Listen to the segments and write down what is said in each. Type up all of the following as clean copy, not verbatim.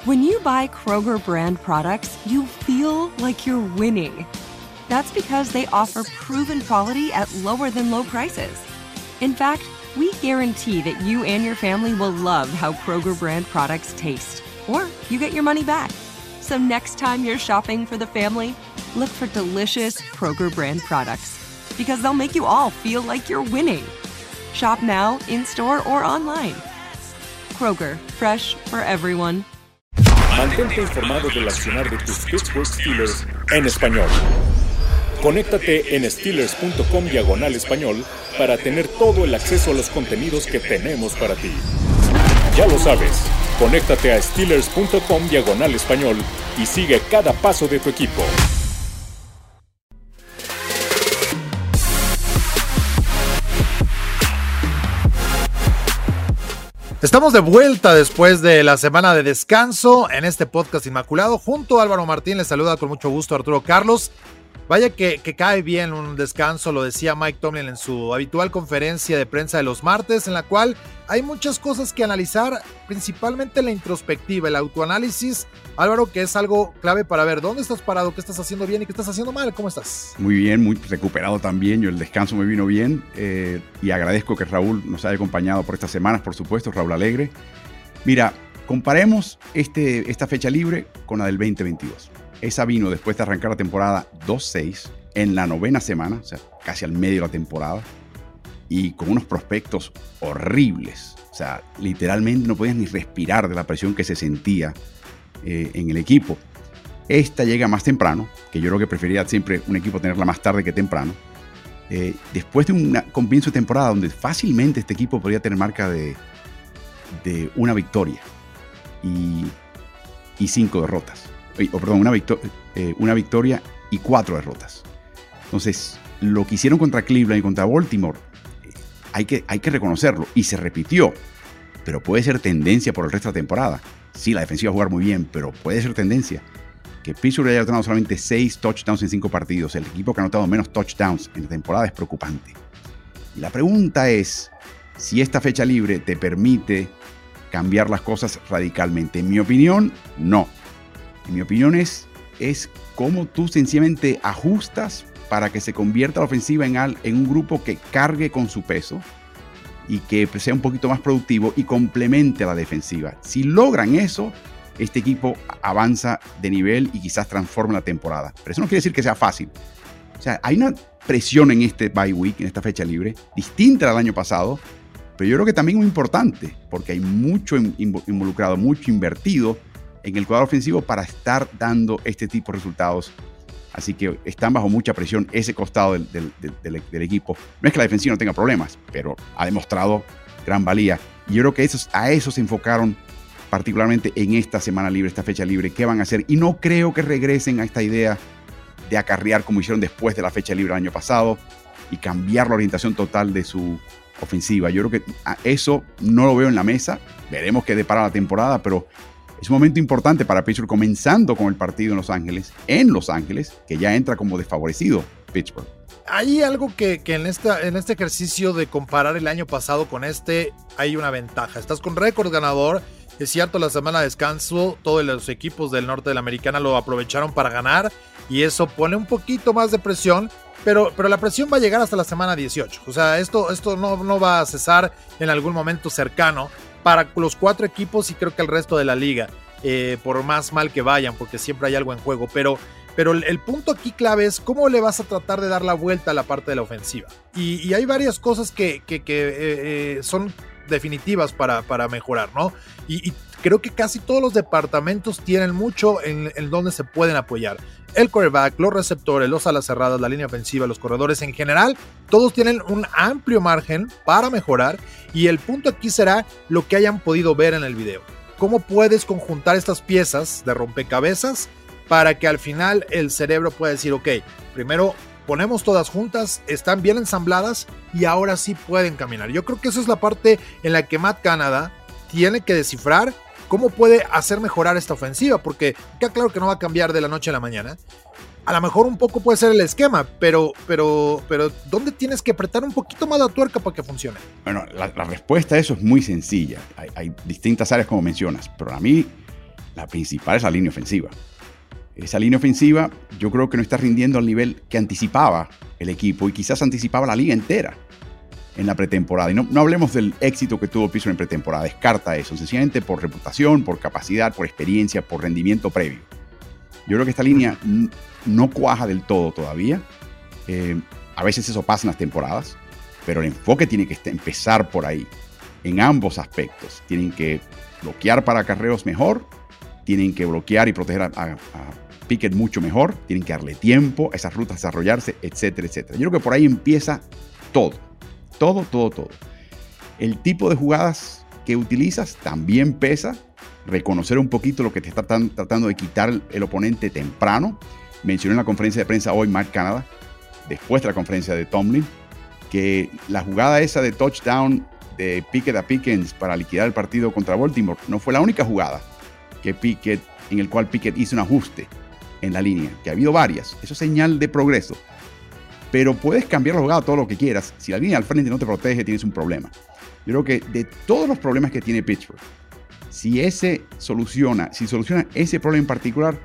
When you buy Kroger brand products, you feel like you're winning. That's because they offer proven quality at lower than low prices. In fact, we guarantee that you and your family will love how Kroger brand products taste, or you get your money back. So next time you're shopping for the family, look for delicious Kroger brand products, because they'll make you all feel like you're winning. Shop now, in-store or online. Kroger, fresh for everyone. Mantente informado del accionar de tus Pittsburgh Steelers en español. Conéctate en Steelers.com/español para tener todo el acceso a los contenidos que tenemos para ti. Ya lo sabes, conéctate a Steelers.com/español y sigue cada paso de tu equipo. Estamos de vuelta después de la semana de descanso en este podcast inmaculado. Junto a Álvaro Martín les saluda con mucho gusto Arturo Carlos. Vaya que cae bien un descanso, lo decía Mike Tomlin en su habitual conferencia de prensa de los martes, en la cual hay muchas cosas que analizar, principalmente la introspectiva, el autoanálisis. Álvaro, que es algo clave para ver dónde estás parado, qué estás haciendo bien y qué estás haciendo mal. ¿Cómo estás? Muy bien, muy recuperado también. Yo el descanso me vino bien y agradezco que Raúl nos haya acompañado por estas semanas, por supuesto, Raúl Alegre. Mira, comparemos esta fecha libre con la del 2022. Esa vino después de arrancar la temporada 2-6 en la 9ª semana, o sea, casi al medio de la temporada, y con unos prospectos horribles. O sea, literalmente no podías ni respirar de la presión que se sentía en el equipo. Esta llega más temprano, que yo creo que prefería siempre un equipo tenerla más tarde que temprano. Después de un comienzo de temporada donde fácilmente este equipo podría tener marca de una victoria y 5 derrotas. Una victoria y 4 derrotas. Entonces, lo que hicieron contra Cleveland y contra Baltimore, hay que reconocerlo, y se repitió, pero puede ser tendencia por el resto de la temporada. Sí, la defensiva va a jugar muy bien, pero puede ser tendencia. Que Pittsburgh haya anotado solamente 6 touchdowns en 5 partidos, el equipo que ha anotado menos touchdowns en la temporada, es preocupante. Y la pregunta es si esta fecha libre te permite cambiar las cosas radicalmente. En mi opinión, no. En mi opinión es cómo tú sencillamente ajustas para que se convierta la ofensiva en un grupo que cargue con su peso y que sea un poquito más productivo y complemente a la defensiva. Si logran eso, este equipo avanza de nivel y quizás transforme la temporada. Pero eso no quiere decir que sea fácil. O sea, hay una presión en este bye week, en esta fecha libre, distinta al año pasado, pero yo creo que también muy importante, porque hay mucho involucrado, mucho invertido en el cuadro ofensivo para estar dando este tipo de resultados. Así que están bajo mucha presión ese costado del equipo. No es que la defensiva no tenga problemas, pero ha demostrado gran valía. Y yo creo que a eso se enfocaron particularmente en esta semana libre, esta fecha libre. ¿Qué van a hacer? Y no creo que regresen a esta idea de acarrear como hicieron después de la fecha libre el año pasado y cambiar la orientación total de su ofensiva. Yo creo que eso no lo veo en la mesa. Veremos qué depara la temporada, pero es un momento importante para Pittsburgh, comenzando con el partido en Los Ángeles, que ya entra como desfavorecido Pittsburgh. Hay algo que en este ejercicio de comparar el año pasado con hay una ventaja. Estás con récord ganador. Es cierto, la semana de descanso, todos los equipos del norte de la Americana lo aprovecharon para ganar y eso pone un poquito más de presión, pero la presión va a llegar hasta la semana 18. O sea, esto no va a cesar en algún momento cercano para los 4 equipos y creo que el resto de la liga, por más mal que vayan, porque siempre hay algo en juego. Pero el punto aquí clave es cómo le vas a tratar de dar la vuelta a la parte de la ofensiva. Y hay varias cosas que son definitivas para mejorar, ¿no? Y creo que casi todos los departamentos tienen mucho en donde se pueden apoyar. El quarterback, los receptores, los alas cerradas, la línea ofensiva, los corredores en general, todos tienen un amplio margen para mejorar y el punto aquí será lo que hayan podido ver en el video. ¿Cómo puedes conjuntar estas piezas de rompecabezas para que al final el cerebro pueda decir, ok, primero ponemos todas juntas, están bien ensambladas y ahora sí pueden caminar? Yo creo que esa es la parte en la que Matt Canada tiene que descifrar cómo puede hacer mejorar esta ofensiva, porque queda claro que no va a cambiar de la noche a la mañana. A lo mejor un poco puede ser el esquema, pero ¿dónde tienes que apretar un poquito más la tuerca para que funcione? Bueno, la respuesta a eso es muy sencilla. Hay distintas áreas como mencionas, pero a mí La principal es la línea ofensiva. Esa línea ofensiva yo creo que no está rindiendo al nivel que anticipaba el equipo y quizás anticipaba la liga entera en la pretemporada. Y no hablemos del éxito que tuvo Pittsburgh en pretemporada. Descarta eso, sencillamente por reputación, por capacidad, por experiencia, por rendimiento previo. Yo creo que esta línea no cuaja del todo todavía. A veces eso pasa en las temporadas, pero el enfoque tiene que empezar por ahí, en ambos aspectos. Tienen que bloquear para acarreos mejor, tienen que bloquear y proteger a Pickett mucho mejor, tienen que darle tiempo a esas rutas desarrollarse, etcétera, etcétera. Yo creo que por ahí empieza todo. El tipo de jugadas que utilizas también pesa. Reconocer un poquito lo que te está tratando de quitar el oponente temprano. Mencioné en la conferencia de prensa hoy Matt Canada, después de la conferencia de Tomlin, que la jugada esa de touchdown de Pickett a Pickens para liquidar el partido contra Baltimore no fue la única jugada en el cual Pickett hizo un ajuste en la línea, que ha habido varias. Eso es señal de progreso. Pero puedes cambiar la jugada todo lo que quieras. Si la línea al frente no te protege, tienes un problema. Yo creo que de todos los problemas que tiene Pittsburgh, si soluciona ese problema en particular,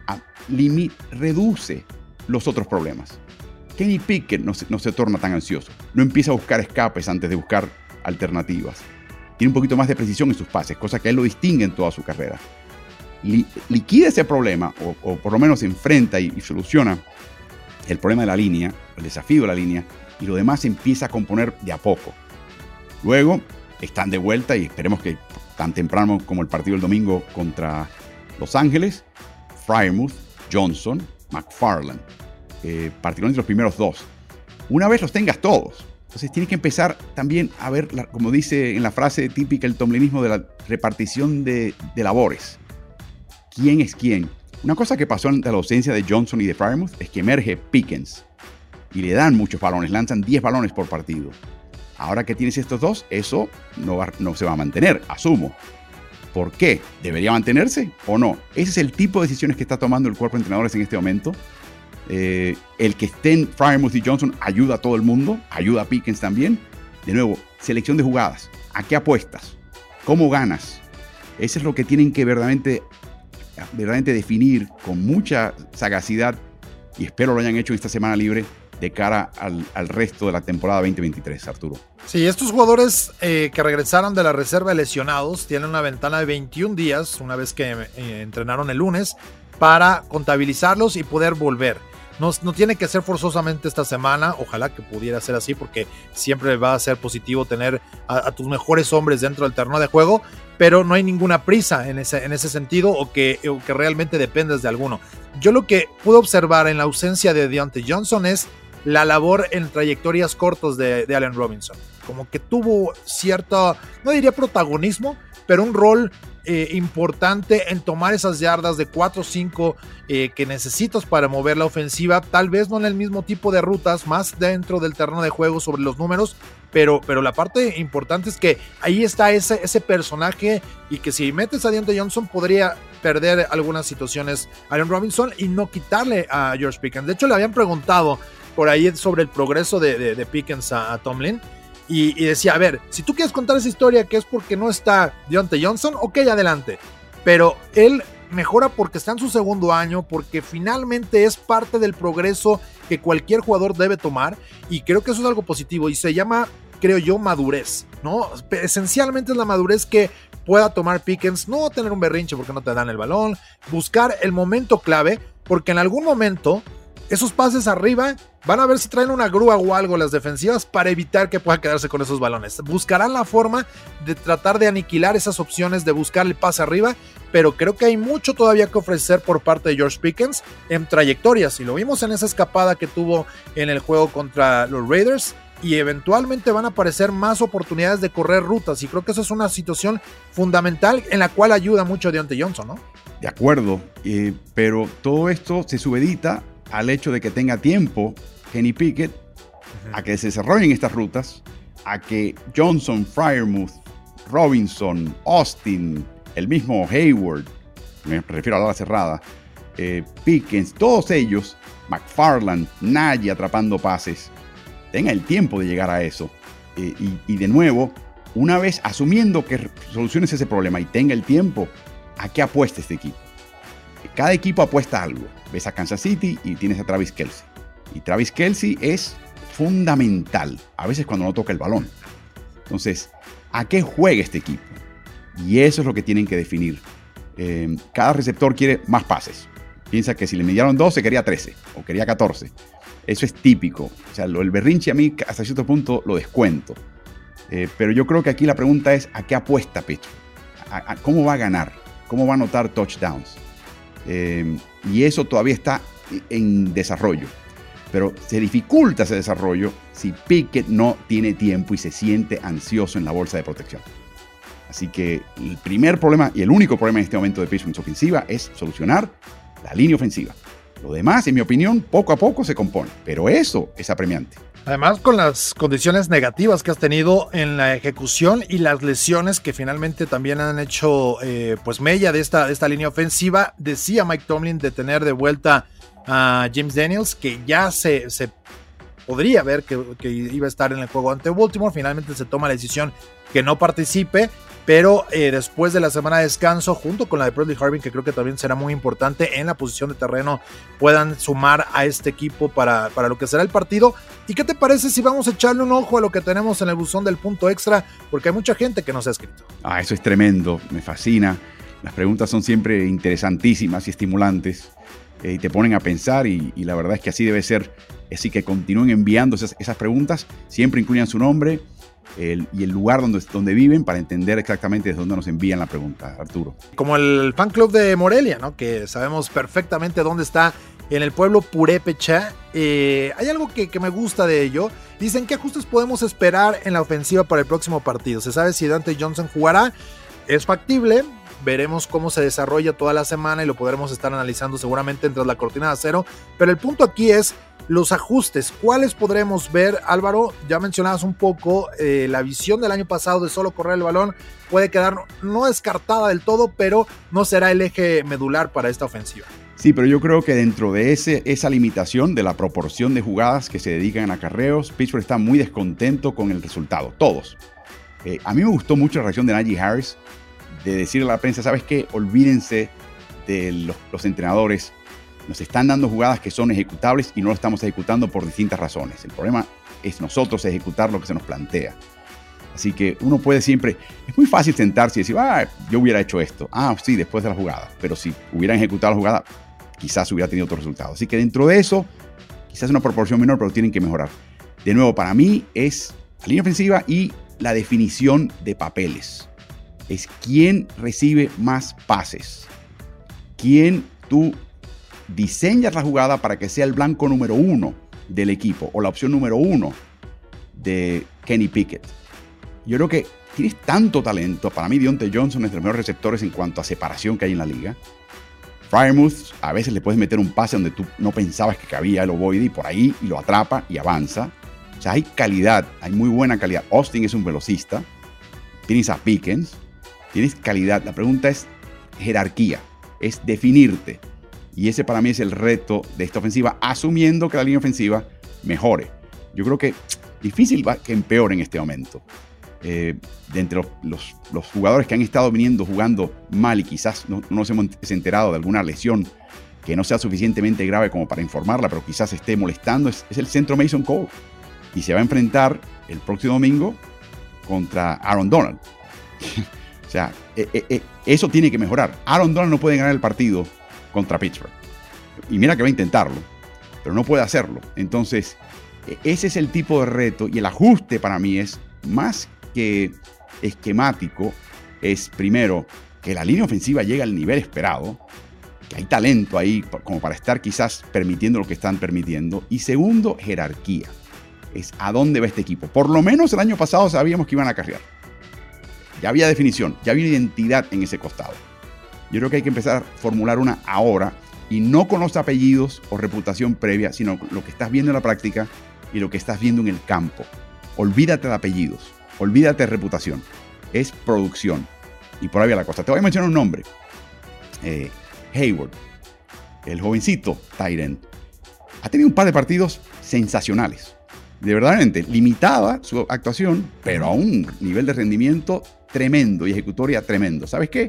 reduce los otros problemas. Kenny Pickett no se torna tan ansioso. No empieza a buscar escapes antes de buscar alternativas. Tiene un poquito más de precisión en sus pases, cosa que él lo distingue en toda su carrera. Liquida ese problema, o por lo menos enfrenta y soluciona el problema de la línea, el desafío de la línea, y lo demás se empieza a componer de a poco. Luego están de vuelta, y esperemos que tan temprano como el partido del domingo contra Los Ángeles, Freiermuth, Johnson, McFarland, particularmente los primeros dos. Una vez los tengas todos, entonces tienes que empezar también a ver, como dice en la frase típica el tomlinismo, de la repartición de labores. ¿Quién es quién? Una cosa que pasó ante la ausencia de Johnson y de Freiermuth es que emerge Pickens y le dan muchos balones, lanzan 10 balones por partido. Ahora que tienes estos dos, eso no se va a mantener, asumo. ¿Por qué? ¿Debería mantenerse o no? Ese es el tipo de decisiones que está tomando el cuerpo de entrenadores en este momento. El que estén Freiermuth y Johnson ayuda a todo el mundo, ayuda a Pickens también. De nuevo, selección de jugadas. ¿A qué apuestas? ¿Cómo ganas? Eso es lo que tienen que verdaderamente definir con mucha sagacidad, y espero lo hayan hecho en esta semana libre de cara al resto de la temporada 2023, Arturo. Sí, estos jugadores que regresaron de la reserva lesionados tienen una ventana de 21 días, una vez que entrenaron el lunes, para contabilizarlos y poder volver. No tiene que ser forzosamente esta semana, ojalá que pudiera ser así, porque siempre va a ser positivo tener a tus mejores hombres dentro del terreno de juego, pero no hay ninguna prisa en ese sentido, o que realmente dependes de alguno. Yo lo que pude observar en la ausencia de Diontae Johnson es la labor en trayectorias cortas de Allen Robinson. Como que tuvo cierto, no diría protagonismo, pero un rol importante en tomar esas yardas de 4 o 5 que necesitas para mover la ofensiva, tal vez no en el mismo tipo de rutas, más dentro del terreno de juego sobre los números, pero la parte importante es que ahí está ese personaje, y que si metes a Diontae Johnson podría perder algunas situaciones a Allen Robinson y no quitarle a George Pickens. De hecho, le habían preguntado por ahí sobre el progreso de Pickens a Tomlin, y decía, a ver, si tú quieres contar esa historia que es porque no está Diontae Johnson, ok, adelante, pero él mejora porque está en su segundo año, porque finalmente es parte del progreso que cualquier jugador debe tomar, y creo que eso es algo positivo, y se llama, creo yo, madurez, ¿no? Esencialmente es la madurez que pueda tomar Pickens, no tener un berrinche porque no te dan el balón, buscar el momento clave, porque en algún momento esos pases arriba van a ver si traen una grúa o algo las defensivas para evitar que pueda quedarse con esos balones. Buscarán la forma de tratar de aniquilar esas opciones de buscar el pase arriba, pero creo que hay mucho todavía que ofrecer por parte de George Pickens en trayectorias, y lo vimos en esa escapada que tuvo en el juego contra los Raiders, y eventualmente van a aparecer más oportunidades de correr rutas, y creo que esa es una situación fundamental en la cual ayuda mucho Diontae Johnson, ¿no? De acuerdo, pero todo esto se subedita al hecho de que tenga tiempo Kenny Pickett a que se desarrollen estas rutas, a que Johnson, Freiermuth, Robinson, Austin, el mismo Hayward, me refiero a la ala cerrada, Pickens, todos ellos, McFarland, Nagy atrapando pases, tenga el tiempo de llegar a eso. Y de nuevo, una vez asumiendo que soluciones ese problema y tenga el tiempo, ¿a qué apuesta este equipo? Cada equipo apuesta a algo. Ves a Kansas City y tienes a Travis Kelce. Y Travis Kelce es fundamental, a veces cuando no toca el balón. Entonces, ¿a qué juega este equipo? Y eso es lo que tienen que definir. Cada receptor quiere más pases. Piensa que si le midieron 12, quería 13 o quería 14. Eso es típico. O sea, el berrinche a mí hasta cierto punto lo descuento. Pero yo creo que aquí la pregunta es ¿a qué apuesta Pittsburgh? ¿Cómo va a ganar? ¿Cómo va a anotar touchdowns? Y eso todavía está en desarrollo. Pero se dificulta ese desarrollo si Pickett no tiene tiempo y se siente ansioso en la bolsa de protección. Así que el primer problema y el único problema en este momento de Pittsburgh en su ofensiva es solucionar la línea ofensiva. Lo demás, en mi opinión, poco a poco se compone. Pero eso es apremiante. Además, con las condiciones negativas que has tenido en la ejecución y las lesiones que finalmente también han hecho pues mella de esta línea ofensiva, decía Mike Tomlin de tener de vuelta a James Daniels, que ya se podría ver que iba a estar en el juego ante Baltimore. Finalmente se toma la decisión que no participe, pero después de la semana de descanso, junto con la de Bradley Harvin, que creo que también será muy importante en la posición de terreno, puedan sumar a este equipo para lo que será el partido. ¿Y qué te parece si vamos a echarle un ojo a lo que tenemos en el buzón del punto extra? Porque hay mucha gente que nos ha escrito. Eso es tremendo, me fascina. Las preguntas son siempre interesantísimas y estimulantes. Y te ponen a pensar y la verdad es que así debe ser. Así que continúen enviando esas preguntas. Siempre incluyan su nombre y el lugar donde viven para entender exactamente desde dónde nos envían la pregunta, Arturo. Como el fan club de Morelia, ¿no? Que sabemos perfectamente dónde está, en el pueblo Purépecha. Hay algo que me gusta de ello. Dicen, ¿qué ajustes podemos esperar en la ofensiva para el próximo partido? ¿Se sabe si Dante Johnson jugará? Es factible. Veremos cómo se desarrolla toda la semana y lo podremos estar analizando seguramente entre la cortina de acero. Pero el punto aquí es los ajustes. ¿Cuáles podremos ver, Álvaro? Ya mencionabas un poco la visión del año pasado de solo correr el balón. Puede quedar no descartada del todo, pero no será el eje medular para esta ofensiva. Sí, pero yo creo que dentro de esa limitación de la proporción de jugadas que se dedican a acarreos, Pittsburgh está muy descontento con el resultado. Todos. A mí me gustó mucho la reacción de Najee Harris de decirle a la prensa, ¿sabes qué? Olvídense de los entrenadores. Nos están dando jugadas que son ejecutables y no lo estamos ejecutando por distintas razones. El problema es nosotros ejecutar lo que se nos plantea. Así que uno puede siempre... Es muy fácil sentarse y decir, yo hubiera hecho esto. Sí, después de la jugada. Pero si hubieran ejecutado la jugada, quizás hubiera tenido otro resultado. Así que dentro de eso, quizás una proporción menor, pero tienen que mejorar. De nuevo, para mí es la línea ofensiva y la definición de papeles. Es quién recibe más pases. Quién tú diseñas la jugada para que sea el blanco número 1 del equipo o la opción número 1 de Kenny Pickett. Yo creo que tienes tanto talento. Para mí, Diontae Johnson es de los mejores receptores en cuanto a separación que hay en la liga. Freiermuth, a veces le puedes meter un pase donde tú no pensabas que cabía el ovoide y por ahí y lo atrapa y avanza. O sea, hay calidad, hay muy buena calidad. Austin es un velocista. Tienes a Pickens. Tienes calidad. La pregunta es jerarquía. Es definirte. Y ese para mí es el reto de esta ofensiva, asumiendo que la línea ofensiva mejore. Yo creo que difícil va que empeore en este momento. De entre los jugadores que han estado jugando mal y quizás no nos hemos enterado de alguna lesión que no sea suficientemente grave como para informarla, pero quizás esté molestando, es el centro Mason Cole. Y se va a enfrentar el próximo domingo contra Aaron Donald. O sea, eso tiene que mejorar. Aaron Donald no puede ganar el partido contra Pittsburgh. Y mira que va a intentarlo, pero no puede hacerlo. Entonces, ese es el tipo de reto y el ajuste para mí es más que esquemático. Es primero que la línea ofensiva llegue al nivel esperado, que hay talento ahí como para estar quizás permitiendo lo que están permitiendo. Y segundo, jerarquía. Es a dónde va este equipo. Por lo menos el año pasado sabíamos que iban a carrear. Ya había definición, ya había identidad en ese costado. Yo creo que hay que empezar a formular una ahora y no con los apellidos o reputación previa, sino lo que estás viendo en la práctica y lo que estás viendo en el campo. Olvídate de apellidos, olvídate de reputación. Es producción. Y por ahí va la cosa. Te voy a mencionar un nombre. Hayward, el jovencito tight end, ha tenido un par de partidos sensacionales. De verdaderamente limitada su actuación, pero a un nivel de rendimiento tremendo y ejecutoria tremendo. ¿Sabes qué?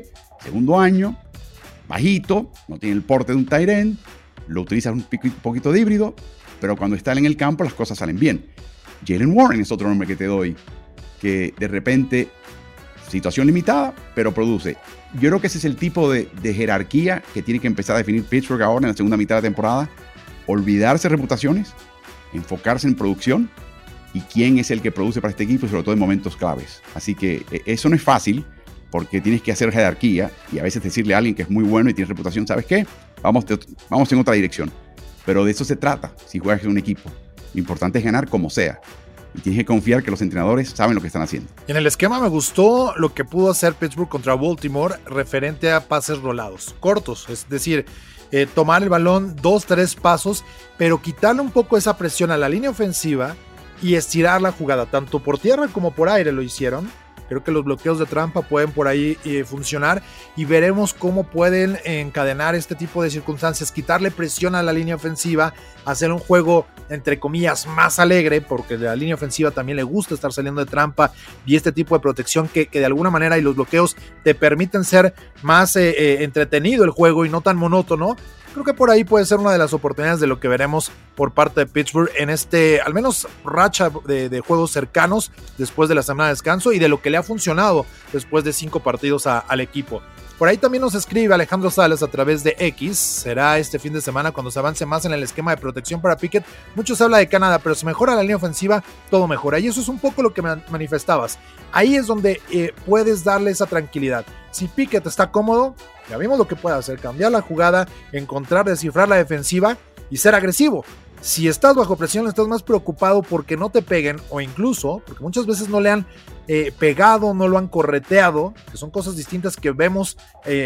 Segundo año, bajito, no tiene el porte de un tight end, lo utilizas un poquito de híbrido, pero cuando está en el campo las cosas salen bien. Jaylen Warren es otro nombre que te doy, que de repente, situación limitada, pero produce. Yo creo que ese es el tipo de jerarquía que tiene que empezar a definir Pittsburgh ahora en la segunda mitad de la temporada. Olvidarse de reputaciones, enfocarse en producción y quién es el que produce para este equipo, sobre todo en momentos claves. Así que eso no es fácil, porque tienes que hacer jerarquía y a veces decirle a alguien que es muy bueno y tiene reputación, ¿sabes qué? Vamos en otra dirección. Pero de eso se trata si juegas en un equipo. Lo importante es ganar como sea. Y tienes que confiar que los entrenadores saben lo que están haciendo. En el esquema me gustó lo que pudo hacer Pittsburgh contra Baltimore referente a pases rolados, cortos. Es decir, tomar el balón 2-3 pasos, pero quitarle un poco esa presión a la línea ofensiva y estirar la jugada, tanto por tierra como por aire lo hicieron. Creo que los bloqueos de trampa pueden por ahí funcionar y veremos cómo pueden encadenar este tipo de circunstancias, quitarle presión a la línea ofensiva, hacer un juego entre comillas más alegre, porque a la línea ofensiva también le gusta estar saliendo de trampa y este tipo de protección que de alguna manera y los bloqueos te permiten ser más entretenido el juego y no tan monótono. Creo que por ahí puede ser una de las oportunidades de lo que veremos por parte de Pittsburgh en al menos racha de juegos cercanos después de la semana de descanso y de lo que le ha funcionado después de 5 partidos al equipo. Por ahí también nos escribe Alejandro Salas a través de X. Será este fin de semana cuando se avance más en el esquema de protección para Pickett. Muchos habla de Canadá, pero si mejora la línea ofensiva, todo mejora. Y eso es un poco lo que manifestabas. Ahí es donde puedes darle esa tranquilidad. Si Pickett está cómodo, ya vimos lo que puede hacer, cambiar la jugada, encontrar, descifrar la defensiva y ser agresivo. Si estás bajo presión, estás más preocupado porque no te peguen o incluso, porque muchas veces no le han pegado, no lo han correteado, que son cosas distintas que vemos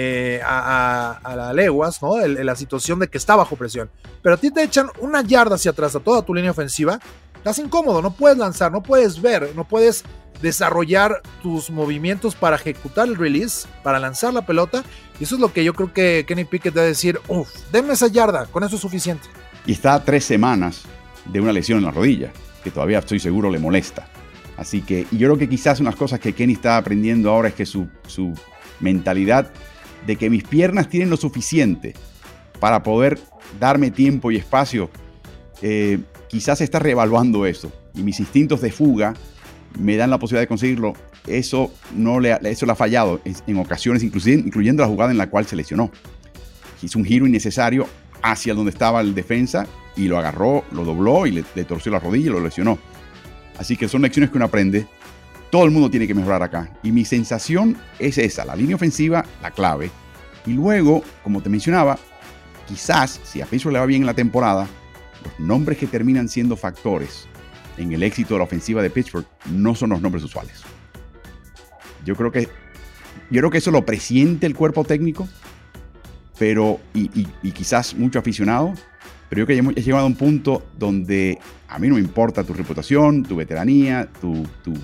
a la leguas, ¿no? La situación de que está bajo presión. Pero a ti te echan una yarda hacia atrás a toda tu línea ofensiva, estás incómodo, no puedes lanzar, no puedes ver, no puedes desarrollar tus movimientos para ejecutar el release, para lanzar la pelota, y eso es lo que yo creo que Kenny Pickett debe decir, denme esa yarda, con eso es suficiente. Y está a 3 semanas de una lesión en la rodilla, que todavía estoy seguro le molesta. Así que yo creo que quizás unas cosas que Kenny está aprendiendo ahora es que su mentalidad de que mis piernas tienen lo suficiente para poder darme tiempo y espacio, quizás está reevaluando eso. Y mis instintos de fuga me dan la posibilidad de conseguirlo. Eso le ha fallado en ocasiones, incluyendo la jugada en la cual se lesionó. Hizo un giro innecesario hacia donde estaba el defensa y lo agarró, lo dobló y le torció la rodilla y lo lesionó. Así que son lecciones que uno aprende. Todo el mundo tiene que mejorar acá. Y mi sensación es esa, la línea ofensiva, la clave. Y luego, como te mencionaba, quizás, si a Pittsburgh le va bien en la temporada, los nombres que terminan siendo factores en el éxito de la ofensiva de Pittsburgh no son los nombres usuales. Yo creo que eso lo presiente el cuerpo técnico, pero y quizás mucho aficionado, pero yo creo que he llegado a un punto donde a mí no me importa tu reputación, tu veteranía, tu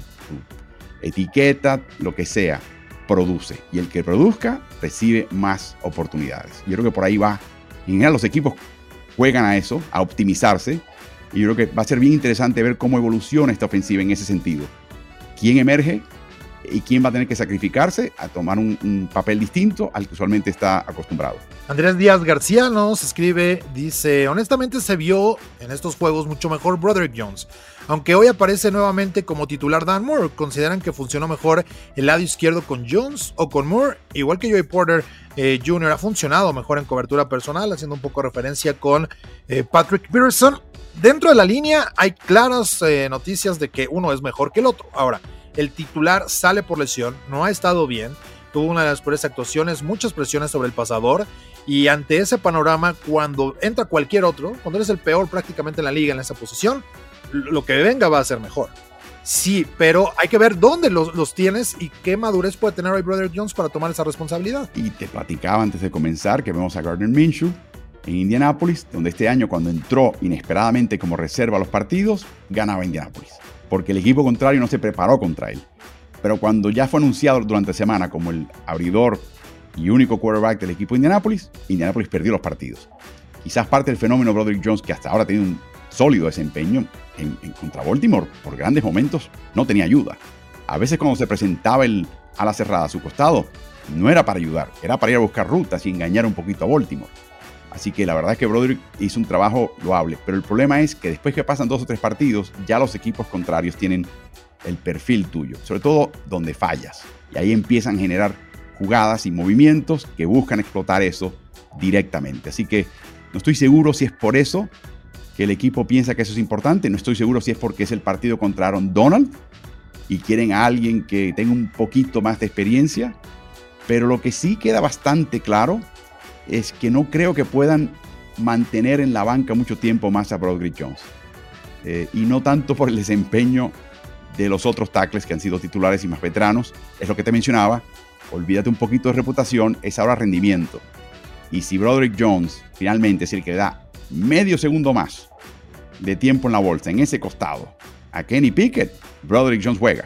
etiqueta, lo que sea, produce. Y el que produzca recibe más oportunidades. Yo creo que por ahí va. En general los equipos juegan a eso, a optimizarse, y yo creo que va a ser bien interesante ver cómo evoluciona esta ofensiva en ese sentido. ¿Quién emerge y quién va a tener que sacrificarse a tomar un papel distinto al que usualmente está acostumbrado? Andrés Díaz García nos escribe, dice, honestamente se vio en estos juegos mucho mejor Broderick Jones, aunque hoy aparece nuevamente como titular Dan Moore. ¿Consideran que funcionó mejor el lado izquierdo con Jones o con Moore? Igual que Joey Porter Jr. ha funcionado mejor en cobertura personal, haciendo un poco referencia con Patrick Peterson. Dentro de la línea hay claras noticias de que uno es mejor que el otro. Ahora, el titular sale por lesión, no ha estado bien, tuvo una de las peores actuaciones, muchas presiones sobre el pasador, y ante ese panorama, cuando entra cualquier otro, cuando eres el peor prácticamente en la liga en esa posición, lo que venga va a ser mejor. Sí, pero hay que ver dónde los tienes y qué madurez puede tener hoy Broderick Jones para tomar esa responsabilidad. Y te platicaba antes de comenzar que vemos a Gardner Minshew en Indianapolis, donde este año, cuando entró inesperadamente como reserva a los partidos, ganaba Indianapolis, porque el equipo contrario no se preparó contra él. Pero cuando ya fue anunciado durante la semana como el abridor y único quarterback del equipo de Indianapolis, Indianapolis perdió los partidos. Quizás parte del fenómeno Broderick Jones, que hasta ahora ha tenido un sólido desempeño en contra Baltimore, por grandes momentos no tenía ayuda. A veces cuando se presentaba el ala cerrada a su costado, no era para ayudar, era para ir a buscar rutas y engañar un poquito a Baltimore. Así que la verdad es que Broderick hizo un trabajo loable, pero el problema es que después que pasan 2 o 3 partidos, ya los equipos contrarios tienen el perfil tuyo, sobre todo donde fallas. Y ahí empiezan a generar jugadas y movimientos que buscan explotar eso directamente. Así que no estoy seguro si es por eso que el equipo piensa que eso es importante. No estoy seguro si es porque es el partido contra Aaron Donald y quieren a alguien que tenga un poquito más de experiencia. Pero lo que sí queda bastante claro es que no creo que puedan mantener en la banca mucho tiempo más a Broderick Jones. Y no tanto por el desempeño de los otros tackles que han sido titulares y más veteranos. Es lo que te mencionaba. Olvídate un poquito de reputación, es ahora rendimiento. Y si Broderick Jones finalmente es el que le da medio segundo más de tiempo en la bolsa, en ese costado, a Kenny Pickett, Broderick Jones juega.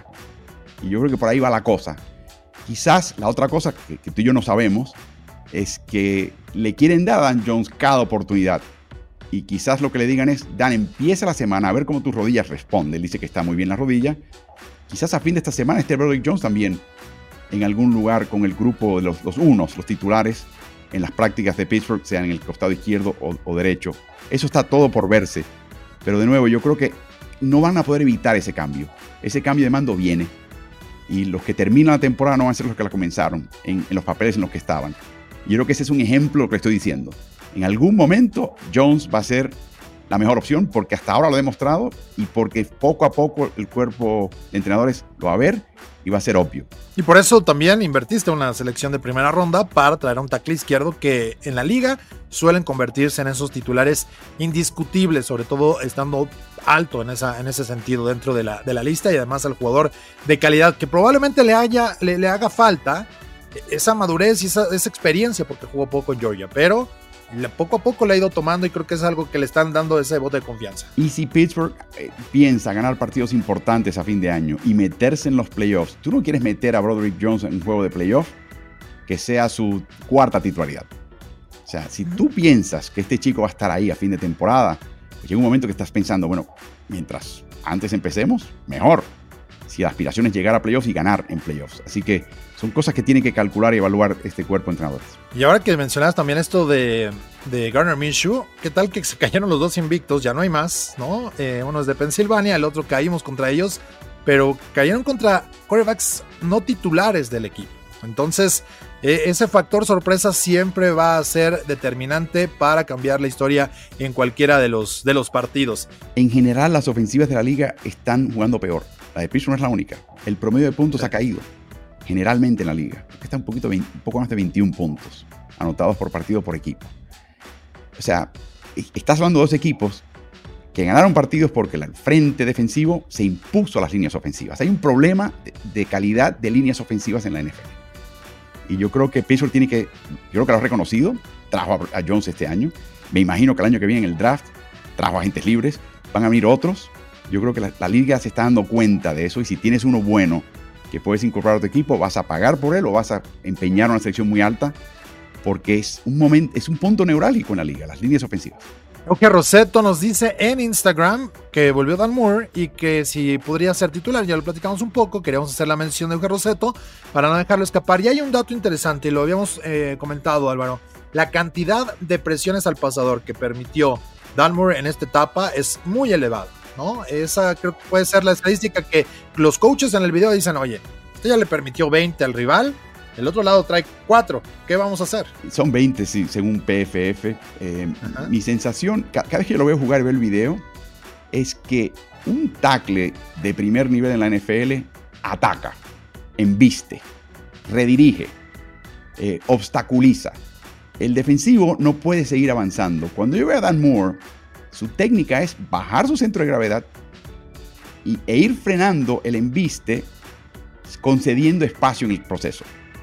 Y yo creo que por ahí va la cosa. Quizás la otra cosa que tú y yo no sabemos es que le quieren dar a Dan Jones cada oportunidad. Y quizás lo que le digan es, Dan, empieza la semana a ver cómo tus rodillas responden. Él dice que está muy bien la rodilla. Quizás a fin de esta semana esté Broderick Jones también en algún lugar con el grupo de los titulares, en las prácticas de Pittsburgh, sea en el costado izquierdo o derecho. Eso está todo por verse. Pero de nuevo, yo creo que no van a poder evitar ese cambio. Ese cambio de mando viene. Y los que terminan la temporada no van a ser los que la comenzaron, en los papeles en los que estaban. Yo creo que ese es un ejemplo de lo que estoy diciendo. En algún momento, Jones va a ser la mejor opción porque hasta ahora lo ha demostrado y porque poco a poco el cuerpo de entrenadores lo va a ver y va a ser obvio. Y por eso también invertiste una selección de primera ronda para traer a un tackle izquierdo que en la liga suelen convertirse en esos titulares indiscutibles, sobre todo estando alto en ese sentido dentro de la lista, y además al jugador de calidad que probablemente le haga falta esa madurez y esa experiencia porque jugó poco en Georgia, pero poco a poco le ha ido tomando y creo que es algo que le están dando ese voto de confianza. Y si Pittsburgh piensa ganar partidos importantes a fin de año y meterse en los playoffs, tú no quieres meter a Broderick Jones en un juego de playoff que sea su 4ª titularidad. O sea, si tú piensas que este chico va a estar ahí a fin de temporada, pues llega un momento que estás pensando, bueno, mientras antes empecemos, mejor. Si la aspiración es llegar a playoffs y ganar en playoffs. Así que son cosas que tiene que calcular y evaluar este cuerpo de entrenadores. Y ahora que mencionas también esto de Gardner Minshew, ¿qué tal que se cayeron los 2 invictos? Ya no hay más, ¿no? Uno es de Pensilvania, el otro caímos contra ellos, pero cayeron contra quarterbacks no titulares del equipo. Entonces, ese factor sorpresa siempre va a ser determinante para cambiar la historia en cualquiera de los partidos. En general, las ofensivas de la liga están jugando peor. La de Pittsburgh no es la única. El promedio de puntos ha caído generalmente en la liga. Está un poco más de 21 puntos anotados por partido por equipo. O sea, estás hablando de 2 equipos que ganaron partidos porque el frente defensivo se impuso a las líneas ofensivas. Hay un problema de calidad de líneas ofensivas en la NFL. Y yo creo que Pittsburgh yo creo que lo ha reconocido. Trajo a Jones este año. Me imagino que el año que viene en el draft trajo agentes libres. Van a venir otros. Yo creo que la liga se está dando cuenta de eso, y si tienes uno bueno que puedes incorporar a tu equipo, vas a pagar por él o vas a empeñar una selección muy alta, porque es un punto neurálgico en la liga, las líneas ofensivas. Euge Roseto nos dice en Instagram que volvió Dan Moore y que si podría ser titular. Ya lo platicamos un poco, queríamos hacer la mención de Euge Roseto para no dejarlo escapar. Y hay un dato interesante, y lo habíamos comentado, Álvaro. La cantidad de presiones al pasador que permitió Dan Moore en esta etapa es muy elevada, ¿no? Esa creo que puede ser la estadística que los coaches en el video dicen, oye, usted ya le permitió 20 al rival, el otro lado trae 4, ¿qué vamos a hacer? Son 20, sí, según PFF. Mi sensación, cada vez que lo veo jugar y veo el video, es que un tackle de primer nivel en la NFL ataca, embiste, redirige, obstaculiza. El defensivo no puede seguir avanzando. Cuando yo veo a Dan Moore, su técnica es bajar su centro de gravedad e ir frenando el embiste, concediendo espacio en el proceso.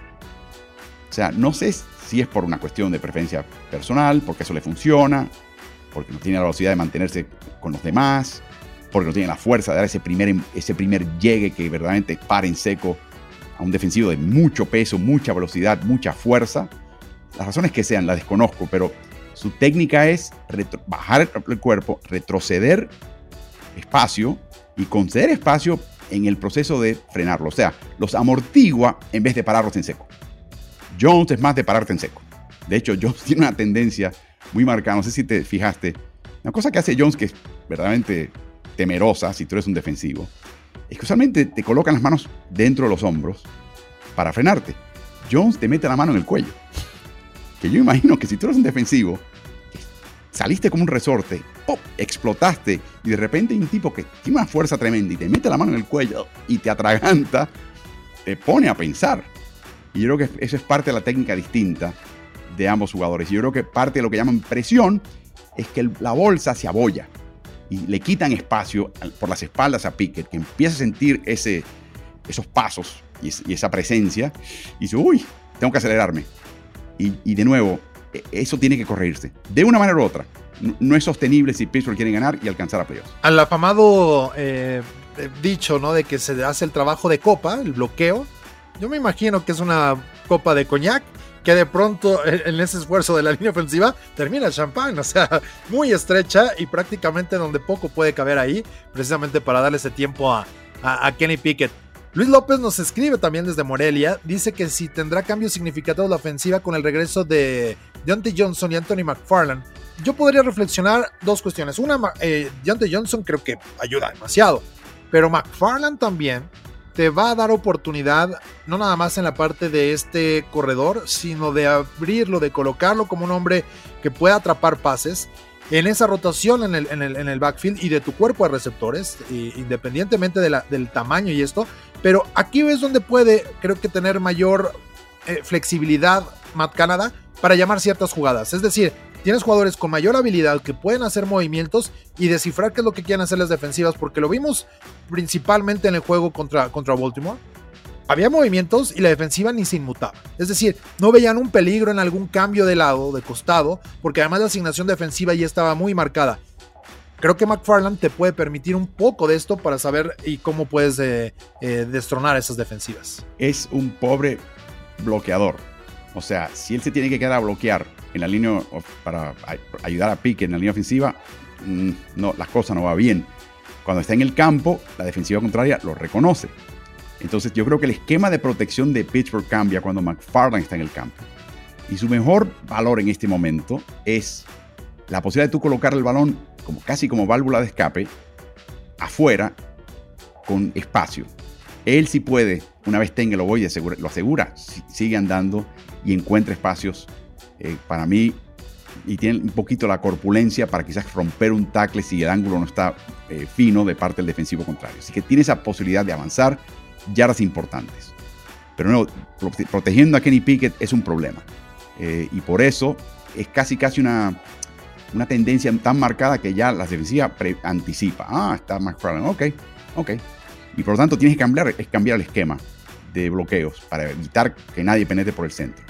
O sea, no sé si es por una cuestión de preferencia personal, porque eso le funciona, porque no tiene la velocidad de mantenerse con los demás, porque no tiene la fuerza de dar ese primer llegue que verdaderamente para en seco a un defensivo de mucho peso, mucha velocidad, mucha fuerza. Las razones que sean, las desconozco, pero su técnica es bajar el cuerpo, retroceder espacio y conceder espacio en el proceso de frenarlo. O sea, los amortigua en vez de pararlos en seco. Jones es más de pararte en seco. De hecho, Jones tiene una tendencia muy marcada, no sé si te fijaste, una cosa que hace Jones que es verdaderamente temerosa si tú eres un defensivo, es que usualmente te colocan las manos dentro de los hombros para frenarte. Jones te mete la mano en el cuello. Que yo imagino que si tú eres un defensivo, saliste como un resorte, ¡pop!, explotaste, y de repente hay un tipo que tiene una fuerza tremenda y te mete la mano en el cuello y te atraganta, te pone a pensar. Y yo creo que eso es parte de la técnica distinta de ambos jugadores. Y yo creo que parte de lo que llaman presión es que la bolsa se abolla y le quitan espacio por las espaldas a Pickett, que empieza a sentir esos pasos y esa presencia, y dice, uy, tengo que acelerarme. Y de nuevo, eso tiene que corregirse. De una manera u otra. No es sostenible si Pittsburgh quiere ganar y alcanzar a playoffs. Al afamado dicho, ¿no?, de que se hace el trabajo de copa, el bloqueo. Yo me imagino que es una copa de coñac que de pronto en ese esfuerzo de la línea ofensiva termina el champán, o sea, muy estrecha y prácticamente donde poco puede caber ahí, precisamente para darle ese tiempo a Kenny Pickett. Luis López nos escribe también desde Morelia, dice que si tendrá cambios significativos la ofensiva con el regreso de Diontae Johnson y Anthony McFarland. Yo podría reflexionar dos cuestiones. Una, Diontae Johnson creo que ayuda demasiado, pero McFarland también te va a dar oportunidad, no nada más en la parte de este corredor, sino de abrirlo, de colocarlo como un hombre que pueda atrapar pases en esa rotación en el backfield y de tu cuerpo de receptores, independientemente del tamaño y esto. Pero aquí es donde puede, creo que, tener mayor flexibilidad Matt Canada para llamar ciertas jugadas. Es decir, tienes jugadores con mayor habilidad que pueden hacer movimientos y descifrar qué es lo que quieren hacer las defensivas, porque lo vimos principalmente en el juego contra Baltimore. Había movimientos y la defensiva ni se inmutaba. Es decir, no veían un peligro en algún cambio de lado, de costado, porque además la asignación defensiva ya estaba muy marcada. Creo que McFarland te puede permitir un poco de esto para saber y cómo puedes destronar esas defensivas. Es un pobre bloqueador. O sea, si él se tiene que quedar a bloquear en la línea para ayudar a Pickett en la línea ofensiva, no, las cosas no van bien. Cuando está en el campo, la defensiva contraria lo reconoce. Entonces yo creo que el esquema de protección de Pittsburgh cambia cuando McFarland está en el campo. Y su mejor valor en este momento es la posibilidad de tú colocar el balón casi como válvula de escape afuera con espacio. Él sí puede, una vez tenga el ovoide, lo asegura, sigue andando y encuentra espacios para mí, y tiene un poquito la corpulencia para quizás romper un tackle si el ángulo no está fino de parte del defensivo contrario. Así que tiene esa posibilidad de avanzar yardas importantes. Pero no, protegiendo a Kenny Pickett es un problema. Y por eso es casi una tendencia tan marcada que ya la defensiva anticipa. Está McFarland, ok. Y por lo tanto tienes que cambiar el esquema de bloqueos para evitar que nadie penetre por el centro.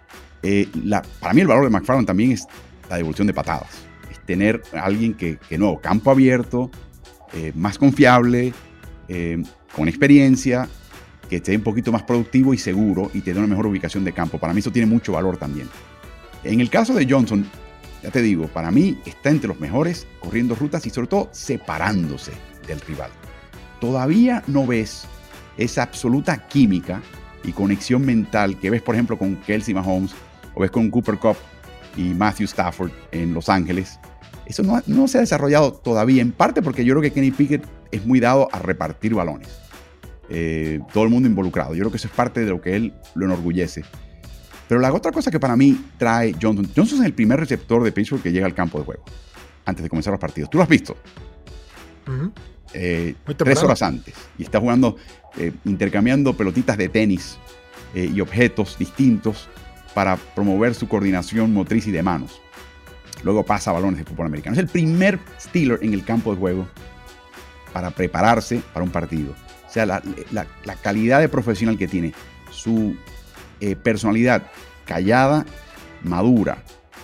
Para mí el valor de McFarland también es la devolución de patadas. Es tener a alguien que nuevo, campo abierto, más confiable, con experiencia, que esté un poquito más productivo y seguro y te dé una mejor ubicación de campo. Para mí eso tiene mucho valor también. En el caso de Johnson, ya te digo, para mí está entre los mejores corriendo rutas y sobre todo separándose del rival. Todavía no ves esa absoluta química y conexión mental que ves, por ejemplo, con Kelsey Mahomes o ves con Cooper Kupp y Matthew Stafford en Los Ángeles. Eso no se ha desarrollado todavía, en parte porque yo creo que Kenny Pickett es muy dado a repartir balones. Todo el mundo involucrado. Yo creo que eso es parte de lo que él lo enorgullece. Pero la otra cosa que para mí trae Johnson es el primer receptor de Pittsburgh que llega al campo de juego antes de comenzar los partidos. ¿Tú lo has visto? Uh-huh. 3 horas antes. Y está jugando, intercambiando pelotitas de tenis y objetos distintos para promover su coordinación motriz y de manos. Luego pasa balones de fútbol americano. Es el primer Steeler en el campo de juego para prepararse para un partido. O sea, la calidad de profesional que tiene, su personalidad callada, madura.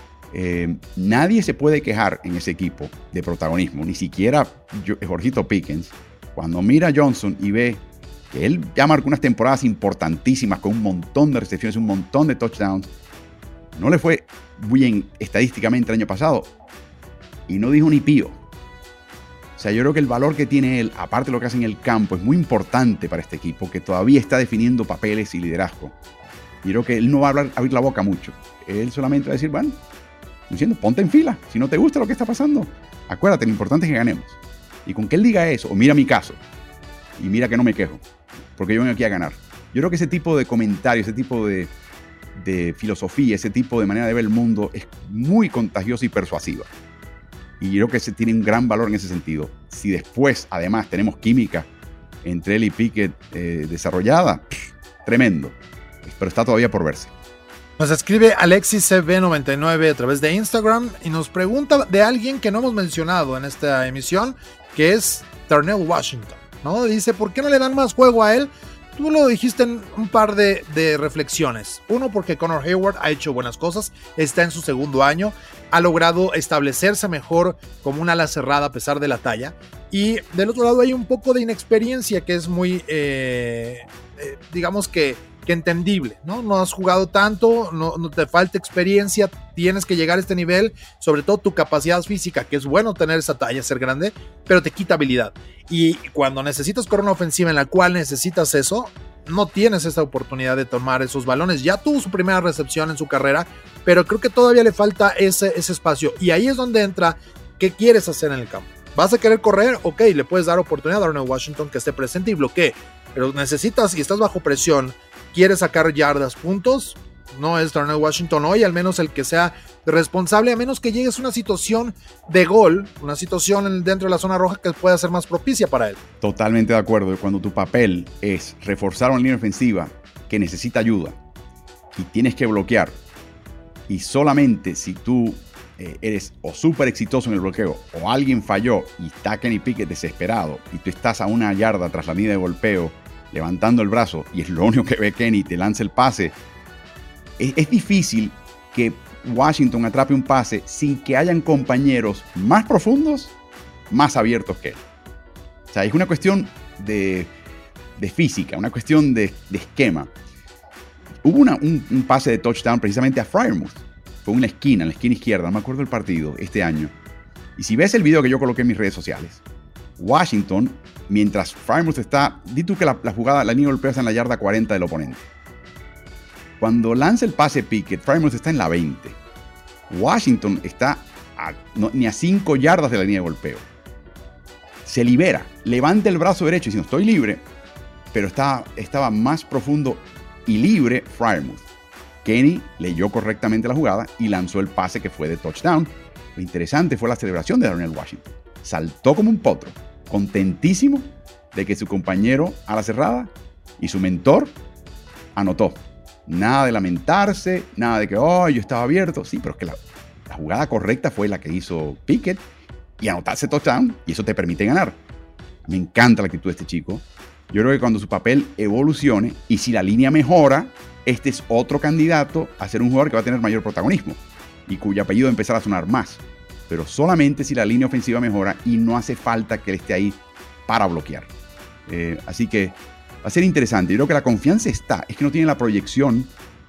Nadie se puede quejar en ese equipo de protagonismo, ni siquiera Jorgito Pickens. Cuando mira a Johnson y ve que él ya marcó unas temporadas importantísimas con un montón de recepciones, un montón de touchdowns, no le fue bien estadísticamente el año pasado y no dijo ni pío. O sea, yo creo que el valor que tiene él, aparte de lo que hace en el campo, es muy importante para este equipo que todavía está definiendo papeles y liderazgo. Y creo que él no va a abrir la boca mucho. Él solamente va a decir, bueno, diciendo, ponte en fila. Si no te gusta lo que está pasando, acuérdate, lo importante es que ganemos. Y con que él diga eso, o mira mi caso, y mira que no me quejo, porque yo vengo aquí a ganar. Yo creo que ese tipo de comentarios, ese tipo de filosofía, ese tipo de manera de ver el mundo es muy contagiosa y persuasiva. Y yo creo que se tiene un gran valor en ese sentido. Si después, además, tenemos química entre él y Piquet desarrollada, tremendo. Pero está todavía por verse. Nos escribe AlexisCB99 a través de Instagram y nos pregunta de alguien que no hemos mencionado en esta emisión, que es Darnell Washington, ¿no? Dice, ¿por qué no le dan más juego a él? Tú lo dijiste en un par de reflexiones. Uno, porque Connor Hayward ha hecho buenas cosas, está en su segundo año, ha logrado establecerse mejor como un ala cerrada a pesar de la talla. Y del otro lado hay un poco de inexperiencia que es muy, digamos que entendible, ¿no? No has jugado tanto, no te falta experiencia, tienes que llegar a este nivel, sobre todo tu capacidad física, que es bueno tener esa talla, ser grande, pero te quita habilidad. Y cuando necesitas correr una ofensiva en la cual necesitas eso, no tienes esa oportunidad de tomar esos balones. Ya tuvo su primera recepción en su carrera, pero creo que todavía le falta ese espacio. Y ahí es donde entra qué quieres hacer en el campo. ¿Vas a querer correr? Ok, le puedes dar oportunidad a Darnell Washington que esté presente y bloquee, pero necesitas, y estás bajo presión, quieres sacar yardas, puntos, no es Darnell Washington hoy, al menos el que sea responsable, a menos que llegues a una situación de gol, una situación dentro de la zona roja que pueda ser más propicia para él. Totalmente de acuerdo. Cuando tu papel es reforzar una línea ofensiva que necesita ayuda y tienes que bloquear, y solamente si tú eres o súper exitoso en el bloqueo o alguien falló y está Kenny Pickett desesperado y tú estás a una yarda tras la línea de golpeo levantando el brazo y es lo único que ve Kenny, te lanza el pase, es difícil que Washington atrape un pase sin que hayan compañeros más profundos, más abiertos que él. O sea, es una cuestión de física, una cuestión de esquema. Hubo un pase de touchdown precisamente a Freiermuth. Fue en la esquina izquierda, no me acuerdo el partido, este año. Y si ves el video que yo coloqué en mis redes sociales, Washington, mientras Freiermuth está, di tú que la jugada, la línea de golpeo está en la yarda 40 del oponente. Cuando lanza el pase Pickett, Freiermuth está en la 20. Washington está ni a 5 yardas de la línea de golpeo. Se libera, levanta el brazo derecho diciendo estoy libre, pero estaba más profundo y libre Freiermuth. Kenny leyó correctamente la jugada y lanzó el pase que fue de touchdown. Lo interesante fue la celebración de Darnell Washington. Saltó como un potro, contentísimo de que su compañero a la cerrada y su mentor anotó. Nada de lamentarse, nada de que, yo estaba abierto. Sí, pero es que la jugada correcta fue la que hizo Pickett y anotarse touchdown, y eso te permite ganar. Me encanta la actitud de este chico. Yo creo que cuando su papel evolucione y si la línea mejora, este es otro candidato a ser un jugador que va a tener mayor protagonismo y cuyo apellido va a empezar a sonar más. Pero solamente si la línea ofensiva mejora y no hace falta que él esté ahí para bloquear. Así que va a ser interesante. Yo creo que la confianza está. Es que no tiene la proyección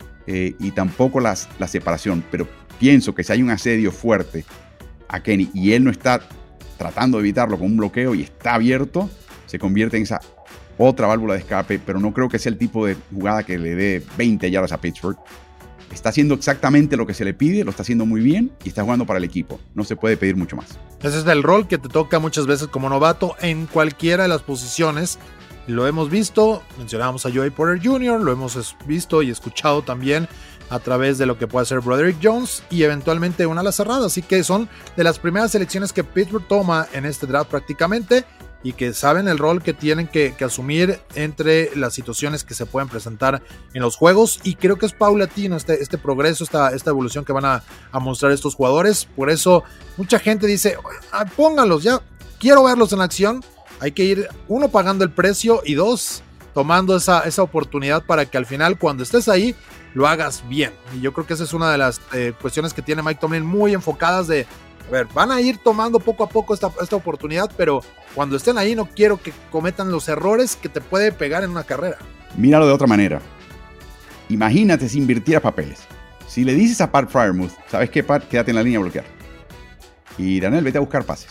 y tampoco la separación. Pero pienso que si hay un asedio fuerte a Kenny y él no está tratando de evitarlo con un bloqueo y está abierto, se convierte en esa otra válvula de escape. Pero no creo que sea el tipo de jugada que le dé 20 yardas a Pittsburgh. Está haciendo exactamente lo que se le pide, lo está haciendo muy bien y está jugando para el equipo. No se puede pedir mucho más. Ese es el rol que te toca muchas veces como novato en cualquiera de las posiciones. Lo hemos visto, mencionábamos a Joey Porter Jr., lo hemos visto y escuchado también a través de lo que puede ser Broderick Jones y eventualmente una ala cerrada. Así que son de las primeras selecciones que Pittsburgh toma en este draft prácticamente y que saben el rol que tienen que asumir entre las situaciones que se pueden presentar en los juegos, y creo que es paulatino este progreso, esta evolución que van a mostrar estos jugadores. Por eso mucha gente dice, pónganlos, ya quiero verlos en acción. Hay que ir, uno, pagando el precio y dos, tomando esa oportunidad para que al final, cuando estés ahí, lo hagas bien. Y yo creo que esa es una de las cuestiones que tiene Mike Tomlin muy enfocadas de, a ver, van a ir tomando poco a poco esta oportunidad, pero cuando estén ahí no quiero que cometan los errores que te puede pegar en una carrera. Míralo de otra manera. Imagínate si invirtieras papeles. Si le dices a Pat Freiermuth, ¿sabes qué, Pat? Quédate en la línea a bloquear. Y Darnell, vete a buscar pases.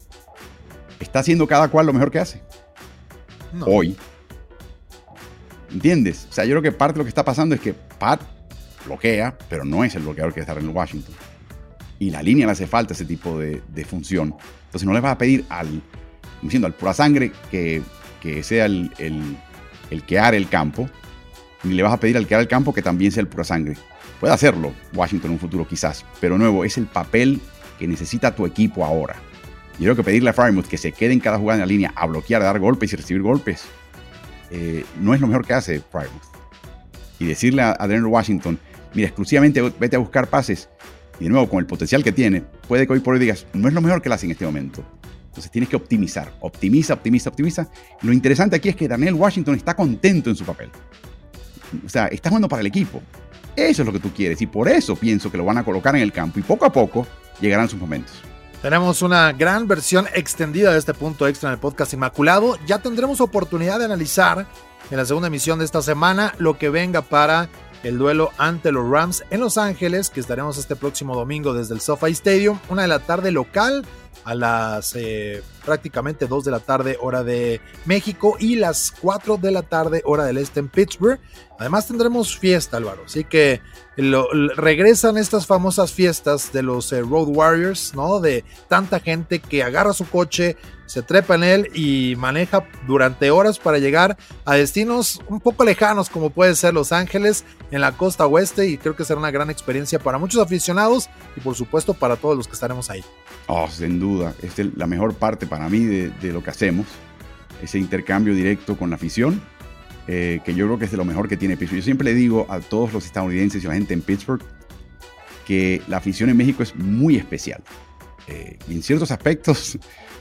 ¿Está haciendo cada cual lo mejor que hace? No. Hoy. ¿Entiendes? O sea, yo creo que parte de lo que está pasando es que Pat bloquea, pero no es el bloqueador que está en Washington. Y la línea le hace falta ese tipo de función. Entonces no le vas a pedir al pura sangre que sea el que are el campo, ni le vas a pedir al que are el campo que también sea el pura sangre. Puede hacerlo Washington en un futuro quizás, pero nuevo, es el papel que necesita tu equipo ahora. Yo creo que pedirle a Frymouth que se quede en cada jugada en la línea a bloquear, a dar golpes y recibir golpes, no es lo mejor que hace Frymouth. Y decirle a Denver Washington, mira, exclusivamente vete a buscar pases, y de nuevo, con el potencial que tiene, puede que hoy por hoy digas, no es lo mejor que él hace en este momento. Entonces tienes que optimizar. Optimiza. Lo interesante aquí es que Darnell Washington está contento en su papel. O sea, está jugando para el equipo. Eso es lo que tú quieres. Y por eso pienso que lo van a colocar en el campo. Y poco a poco llegarán sus momentos. Tenemos una gran versión extendida de este punto extra en el podcast Inmaculado. Ya tendremos oportunidad de analizar en la segunda emisión de esta semana lo que venga para el duelo ante los Rams en Los Ángeles, que estaremos este próximo domingo desde el SoFi Stadium, 1 de la tarde local, a las prácticamente 2 de la tarde hora de México y las 4 de la tarde hora del este en Pittsburgh. Además tendremos fiesta, Álvaro, así que regresan estas famosas fiestas de los Road Warriors, ¿no? De tanta gente que agarra su coche, se trepa en él y maneja durante horas para llegar a destinos un poco lejanos como puede ser Los Ángeles en la costa oeste, y creo que será una gran experiencia para muchos aficionados y por supuesto para todos los que estaremos ahí. Oh, sin duda, esta es la mejor parte para mí de lo que hacemos, ese intercambio directo con la afición, que yo creo que es de lo mejor que tiene Pittsburgh. Yo siempre le digo a todos los estadounidenses y a la gente en Pittsburgh que la afición en México es muy especial, y en ciertos aspectos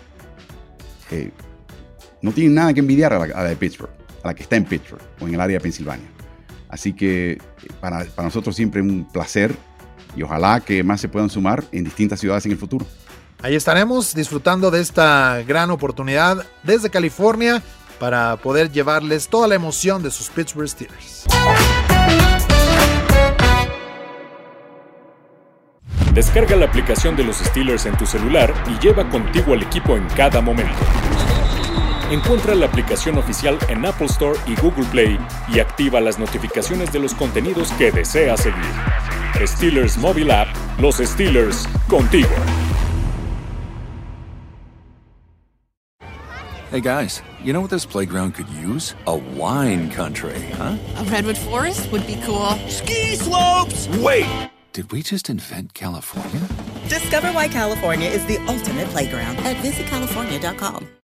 no tienen nada que envidiar a la de Pittsburgh, a la que está en Pittsburgh o en el área de Pensilvania. Así que para nosotros siempre es un placer, y ojalá que más se puedan sumar en distintas ciudades en el futuro. Ahí estaremos disfrutando de esta gran oportunidad desde California para poder llevarles toda la emoción de sus Pittsburgh Steelers. Descarga la aplicación de los Steelers en tu celular y lleva contigo al equipo en cada momento. Encuentra la aplicación oficial en Apple Store y Google Play y activa las notificaciones de los contenidos que deseas seguir. Steelers Mobile App, los Steelers contigo. Hey guys, you know what this playground could use? A wine country, huh? A redwood forest would be cool. Ski slopes! Wait! Did we just invent California? Discover why California is the ultimate playground at visitcalifornia.com.